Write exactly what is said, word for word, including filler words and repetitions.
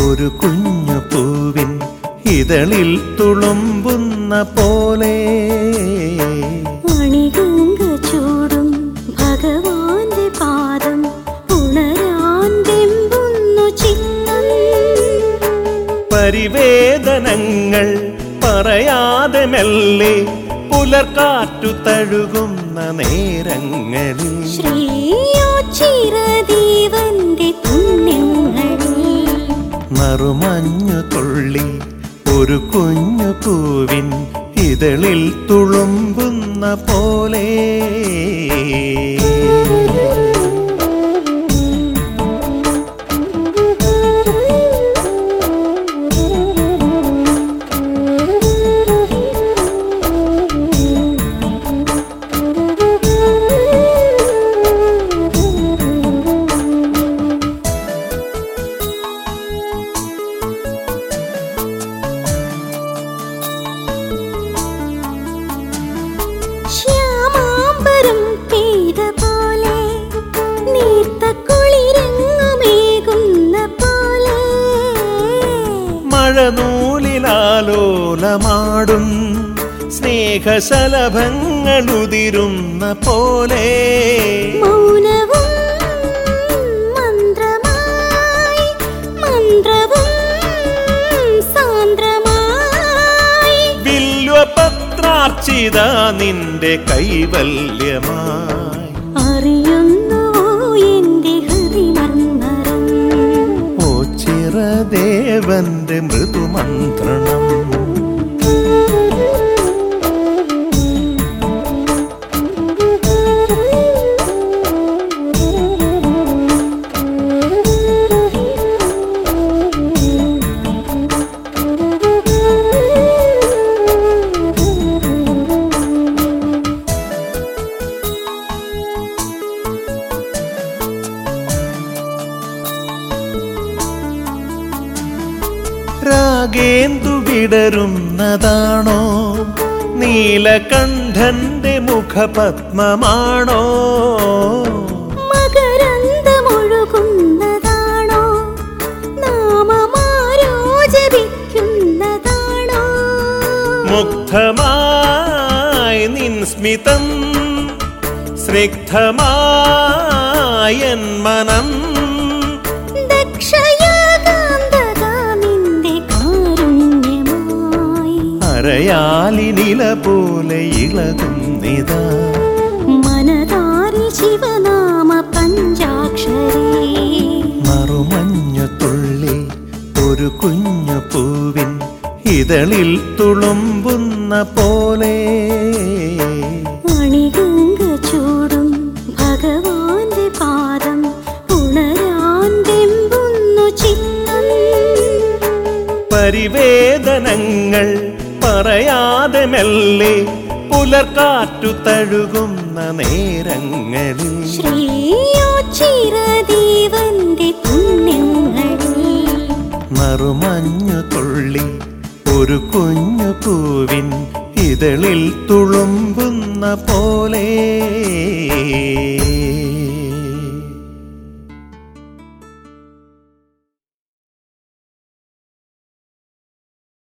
ഒരു കുഞ്ഞു പൂവിൻ ഇതളിൽ തുളുമ്പുന്ന പോലെ മണിഗംഗ ചൂടും ഭഗവാന്റെ പാദം ഉണരാൻ വെമ്പുന്നു ചിത്തം. പരിവേദനങ്ങൾ പറയാതെ മെല്ലെ പുലർക്കാറ്റു തഴുകുന്ന നേരങ്ങളിൽ ശ്രീയോച്ചിരദേവന്റെ പുണ്യങ്ങളിൽ നറുമഞ്ഞു തുള്ളി ഒരു കുഞ്ഞു പൂവിൻ ഇതളിൽ തുളുമ്പുന്ന പോലെ. ശ്യാമാംബരം പെയ്ത പോലെ നീർത്ത കുളിരങ്ങുമേകുന്ന പോലെ മഴനൂലിലാലോലമാടും സ്നേഹശലഭങ്ങളുതിരുന്ന പോലെ മൗനവും മന്ത്രമായി മന്ത്രവും സാന്ദ്രമായി വില്വപത്രാർച്ചിത നിന്റെ കൈവല്യമായി അറിയുന്നുവോ എന്റെ ഹൃദിമർമ്മരം ഓ ചിരദേവന്റെ മൃദുമന്ത്രണം. രാഗേന്ദു വിടരുന്നതാണോ നീലകണ്ഠന്റെ മുഖപത്മമാണോ മകരന്തമൊഴുകുന്നതാണോ നാമമാരോ ജപിക്കുന്നതാണോ മുഗ്ധമായി നിൻ സ്മിതം സ്നിഗ്ധമായൻ മനം അരയാലിനില പോലെ ഇളകുന്നിതാ മനതാരിൽ ശിവനാമ പഞ്ചാക്ഷരി മറുമഞ്ഞു തുള്ളി ഒരു കുഞ്ഞു പൂവിൻ ഇതളിൽ തുളുമ്പുന്ന പോലെ മണിഗംഗ ചൂടും ഭഗവാന്റെ പാദം ഉണരാൻ വെമ്പുന്നു ചിത്തം. പരിവേദനങ്ങൾ പറയാതെ മെല്ലെ പുലർക്കാറ്റു തഴുകുന്ന നേരങ്ങളിൽ ശ്രീയോച്ചിരദേവന്റെ പുണ്യങ്ങളിൽ നറുമഞ്ഞു തുള്ളി ഒരു കുഞ്ഞു പൂവിൻ ഇതളിൽ തുളുമ്പുന്ന പോലെ.